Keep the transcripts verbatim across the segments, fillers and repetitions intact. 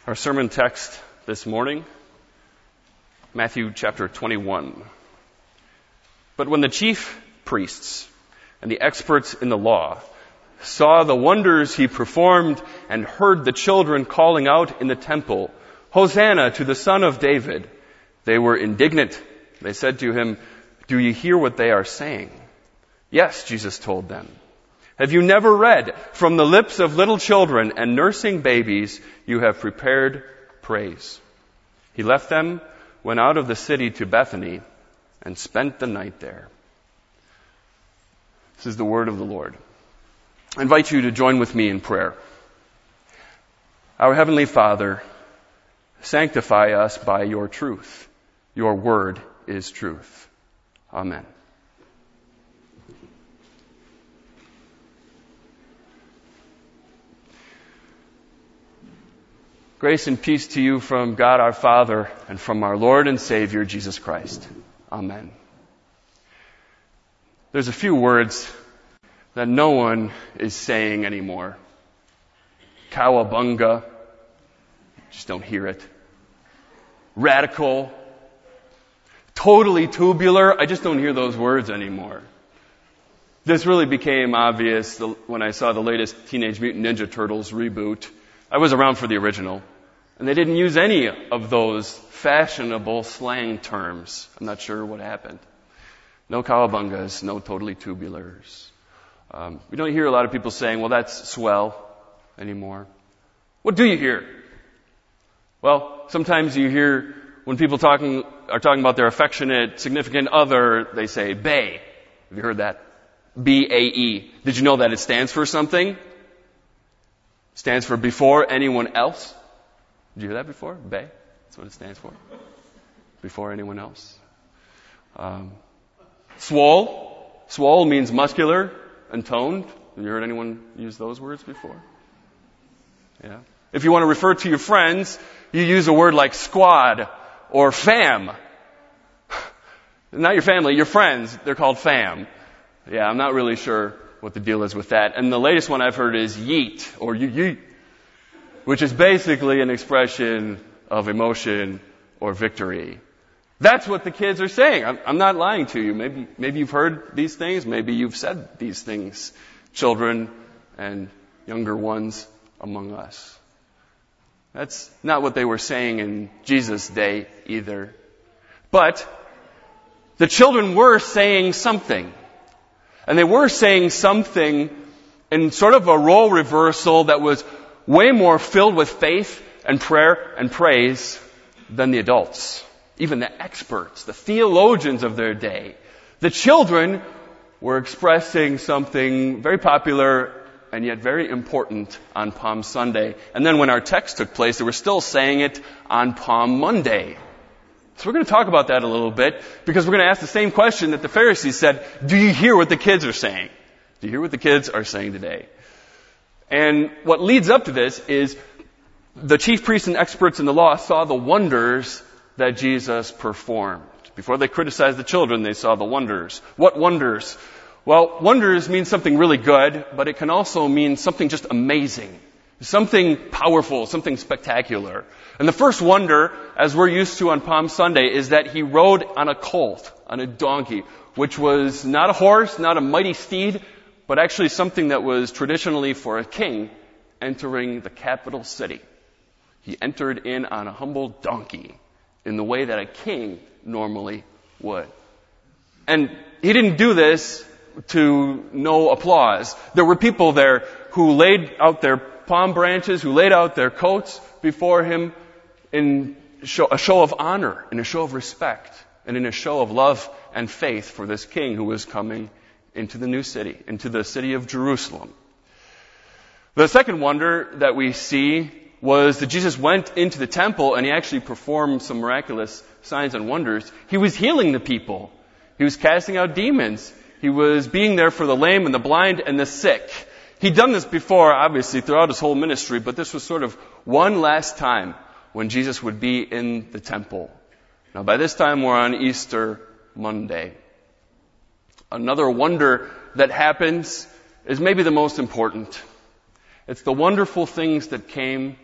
Our sermon text this morning, Matthew chapter twenty-one. But when the chief priests and the experts in the law saw the wonders he performed and heard the children calling out in the temple, "Hosanna to the Son of David," they were indignant. They said to him, "Do you hear what they are saying?" "Yes," Jesus told them. "Have you never read, from the lips of little children and nursing babies, you have prepared praise?" He left them, went out of the city to Bethany, and spent the night there. This is the word of the Lord. I invite you to join with me in prayer. Our Heavenly Father, sanctify us by your truth. Your word is truth. Amen. Grace and peace to you from God our Father and from our Lord and Savior, Jesus Christ. Amen. There's a few words that no one is saying anymore. Cowabunga. Just don't hear it. Radical. Totally tubular. I just don't hear those words anymore. This really became obvious when I saw the latest Teenage Mutant Ninja Turtles reboot. I was around for the original, and they didn't use any of those fashionable slang terms. I'm not sure what happened. No cowabungas, no totally tubulars. Um, we don't hear a lot of people saying, "Well, that's swell," anymore. What do you hear? Well, sometimes you hear when people talking are talking about their affectionate, significant other, they say bae. Have you heard that? B A E. Did you know that it stands for something? Stands for before anyone else. Did you hear that before? Bae. That's what it stands for. Before anyone else. Um, swole. Swole means muscular and toned. Have you heard anyone use those words before? Yeah. If you want to refer to your friends, you use a word like squad or fam. Not your family, your friends. They're called fam. Yeah, I'm not really sure what the deal is with that. And the latest one I've heard is yeet, or you yeet, which is basically an expression of emotion or victory. That's what the kids are saying. I'm, I'm not lying to you. Maybe, maybe you've heard these things. Maybe you've said these things. Children and younger ones among us. That's not what they were saying in Jesus' day either. But the children were saying something. And they were saying something in sort of a role reversal that was way more filled with faith and prayer and praise than the adults, even the experts, the theologians of their day. The children were expressing something very popular and yet very important on Palm Sunday. And then when our text took place, they were still saying it on Palm Monday. So we're going to talk about that a little bit because we're going to ask the same question that the Pharisees said. Do you hear what the kids are saying? Do you hear what the kids are saying today? And what leads up to this is the chief priests and experts in the law saw the wonders that Jesus performed. Before they criticized the children, they saw the wonders. What wonders? Well, wonders mean something really good, but it can also mean something just amazing. Something powerful, something spectacular. And the first wonder, as we're used to on Palm Sunday, is that he rode on a colt, on a donkey, which was not a horse, not a mighty steed, but actually something that was traditionally for a king entering the capital city. He entered in on a humble donkey in the way that a king normally would. And he didn't do this to no applause. There were people there who laid out their palm branches, who laid out their coats before him in show, a show of honor, in a show of respect, and in a show of love and faith for this king who was coming into the new city, into the city of Jerusalem. The second wonder that we see was that Jesus went into the temple and he actually performed some miraculous signs and wonders. He was healing the people. He was casting out demons. He was being there for the lame and the blind and the sick. He'd done this before, obviously, throughout his whole ministry, but this was sort of one last time when Jesus would be in the temple. Now, by this time, we're on Easter Monday. Another wonder that happens is maybe the most important. It's the wonderful things that came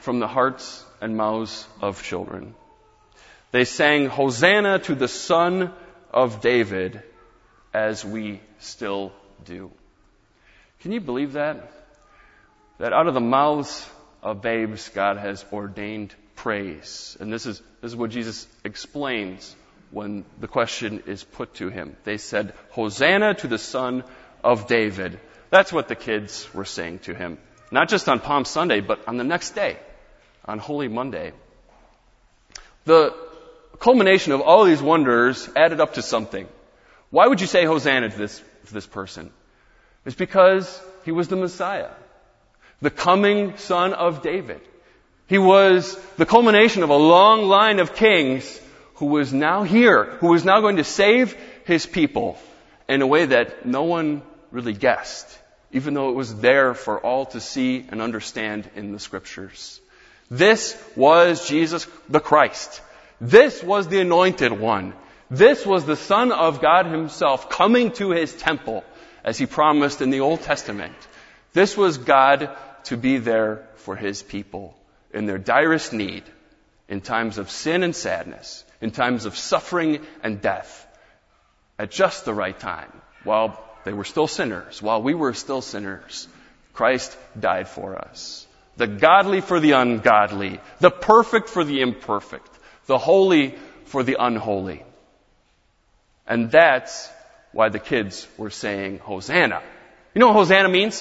from the hearts and mouths of children. They sang, "Hosanna to the Son of David," as we still do. Can you believe that? That out of the mouths of babes, God has ordained praise. And this is, this is what Jesus explains when the question is put to him. They said, "Hosanna to the Son of David." That's what the kids were saying to him. Not just on Palm Sunday, but on the next day, on Holy Monday. The culmination of all these wonders added up to something. Why would you say Hosanna to this, to this person? It's because he was the Messiah, the coming Son of David. He was the culmination of a long line of kings who was now here, who was now going to save his people in a way that no one really guessed, even though it was there for all to see and understand in the Scriptures. This was Jesus the Christ. This was the Anointed One. This was the Son of God himself coming to his temple, as he promised in the Old Testament. This was God to be there for his people in their direst need, in times of sin and sadness, in times of suffering and death, at just the right time, while they were still sinners, while we were still sinners. Christ died for us. The godly for the ungodly, the perfect for the imperfect, the holy for the unholy. And that's why the kids were saying Hosanna. You know what Hosanna means?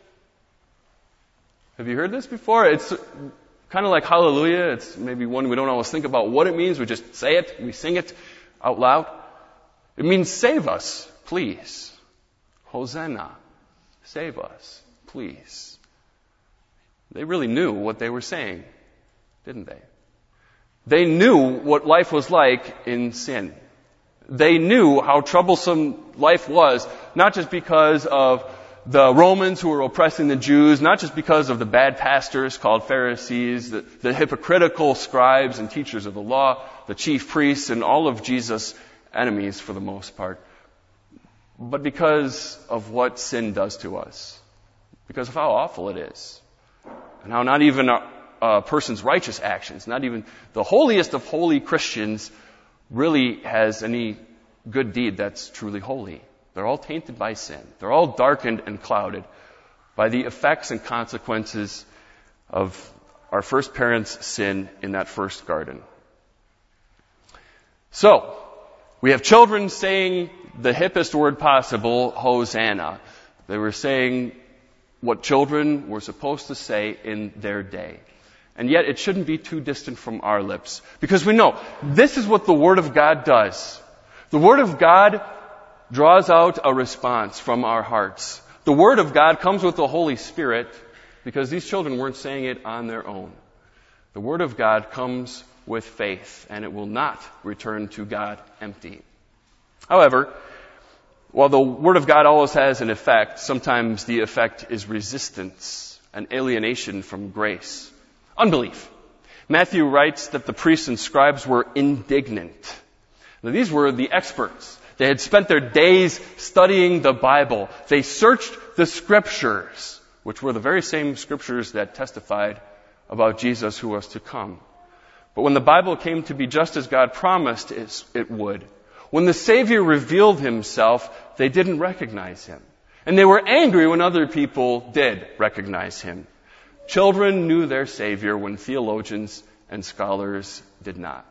Have you heard this before? It's kind of like hallelujah. It's maybe one we don't always think about what it means. We just say it, we sing it out loud. It means save us, please. Hosanna, save us, please. They really knew what they were saying, didn't they? They knew what life was like in sin. They knew how troublesome life was, not just because of the Romans who were oppressing the Jews, not just because of the bad pastors called Pharisees, the, the hypocritical scribes and teachers of the law, the chief priests, and all of Jesus' enemies for the most part, but because of what sin does to us, because of how awful it is, and how not even a, a person's righteous actions, not even the holiest of holy Christians, really has any good deed that's truly holy. They're all tainted by sin. They're all darkened and clouded by the effects and consequences of our first parents' sin in that first garden. So, we have children saying the hippest word possible, Hosanna. They were saying what children were supposed to say in their day. And yet it shouldn't be too distant from our lips, because we know this is what the Word of God does. The Word of God draws out a response from our hearts. The Word of God comes with the Holy Spirit, because these children weren't saying it on their own. The Word of God comes with faith, and it will not return to God empty. However, while the Word of God always has an effect, sometimes the effect is resistance and alienation from grace. Unbelief. Matthew writes that the priests and scribes were indignant. Now, these were the experts. They had spent their days studying the Bible. They searched the Scriptures, which were the very same Scriptures that testified about Jesus who was to come. But when the Bible came to be just as God promised it would, when the Savior revealed himself, they didn't recognize him. And they were angry when other people did recognize him. Children knew their Savior when theologians and scholars did not.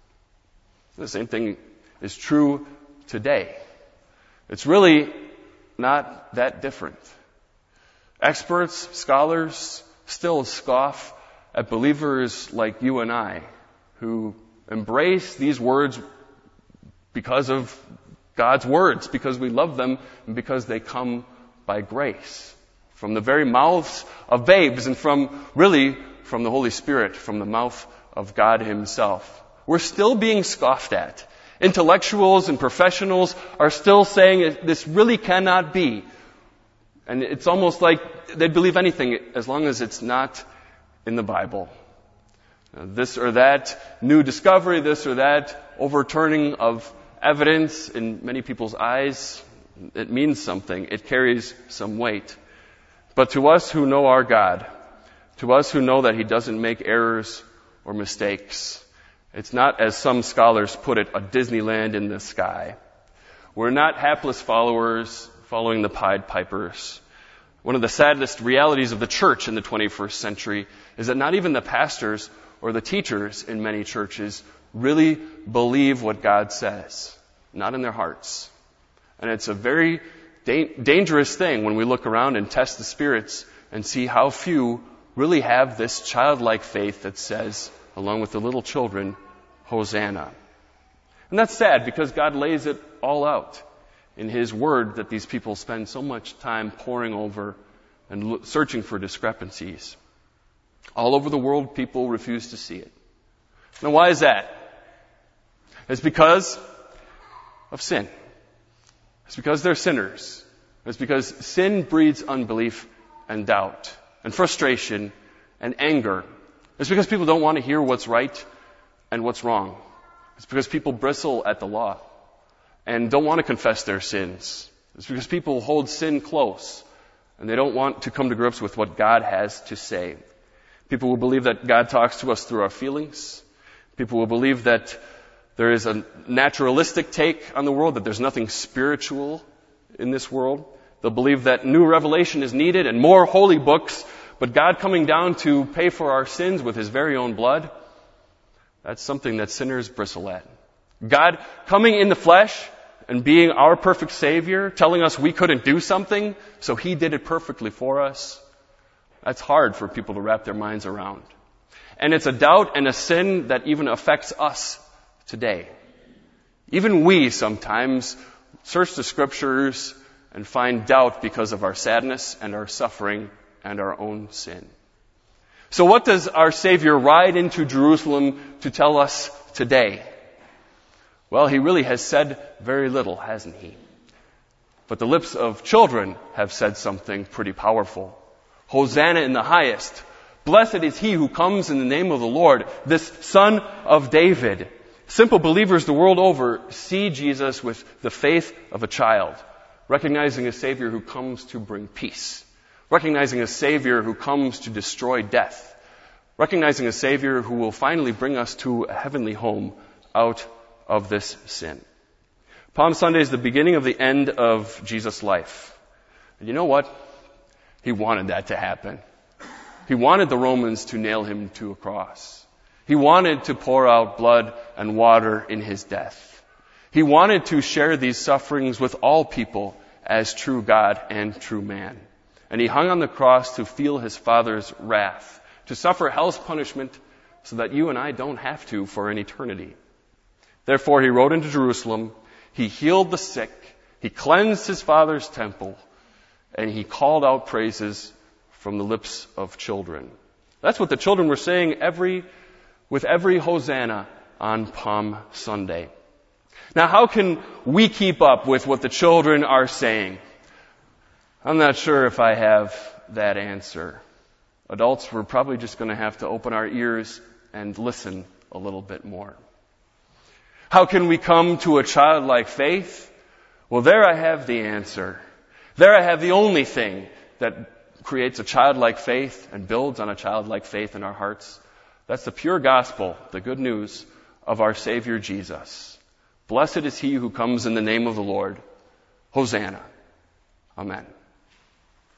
The same thing is true today. It's really not that different. Experts, scholars, still scoff at believers like you and I, who embrace these words because of God's words, because we love them, and because they come by grace, from the very mouths of babes, and from, really, from the Holy Spirit, from the mouth of God himself. We're still being scoffed at. Intellectuals and professionals are still saying this really cannot be. And it's almost like they'd believe anything as long as it's not in the Bible. This or that new discovery, this or that overturning of evidence in many people's eyes, it means something. It carries some weight. But to us who know our God, To us who know that he doesn't make errors or mistakes, it's not, as some scholars put it, a Disneyland in the sky. We're not hapless followers following the Pied Pipers. One of the saddest realities of the church in the twenty-first century is that not even the pastors or the teachers in many churches really believe what God says, not in their hearts. And it's a very da- dangerous thing when we look around and test the spirits and see how few really have this childlike faith that says, along with the little children, Hosanna. And that's sad because God lays it all out in His Word that these people spend so much time poring over and lo- searching for discrepancies. All over the world, people refuse to see it. Now, why is that? It's because of sin. It's because they're sinners. It's because sin breeds unbelief and doubt and frustration and anger. It's because people don't want to hear what's right and what's wrong. It's because people bristle at the law and don't want to confess their sins. It's because people hold sin close and they don't want to come to grips with what God has to say. People will believe that God talks to us through our feelings. People will believe that there is a naturalistic take on the world, that there's nothing spiritual in this world. They'll believe that new revelation is needed and more holy books, but God coming down to pay for our sins with His very own blood, that's something that sinners bristle at. God coming in the flesh and being our perfect Savior, telling us we couldn't do something, so He did it perfectly for us, that's hard for people to wrap their minds around. And it's a doubt and a sin that even affects us today. Even we sometimes search the Scriptures and find doubt because of our sadness and our suffering and our own sin. So what does our Savior ride into Jerusalem to tell us today? Well, He really has said very little, hasn't He? But the lips of children have said something pretty powerful. Hosanna in the highest. Blessed is He who comes in the name of the Lord, this Son of David. Simple believers the world over see Jesus with the faith of a child, recognizing a Savior who comes to bring peace, recognizing a Savior who comes to destroy death, recognizing a Savior who will finally bring us to a heavenly home out of this sin. Palm Sunday is the beginning of the end of Jesus' life. And you know what? He wanted that to happen. He wanted the Romans to nail Him to a cross. He wanted to pour out blood and water in His death. He wanted to share these sufferings with all people as true God and true man. And He hung on the cross to feel His Father's wrath, to suffer hell's punishment so that you and I don't have to for an eternity. Therefore, He rode into Jerusalem, He healed the sick, He cleansed His Father's temple, and He called out praises from the lips of children. That's what the children were saying every with every Hosanna on Palm Sunday. Now, how can we keep up with what the children are saying? I'm not sure if I have that answer. Adults, we're probably just going to have to open our ears and listen a little bit more. How can we come to a childlike faith? Well, there I have the answer. There I have the only thing that creates a childlike faith and builds on a childlike faith in our hearts. That's the pure gospel, the good news of our Savior Jesus. Blessed is He who comes in the name of the Lord. Hosanna. Amen.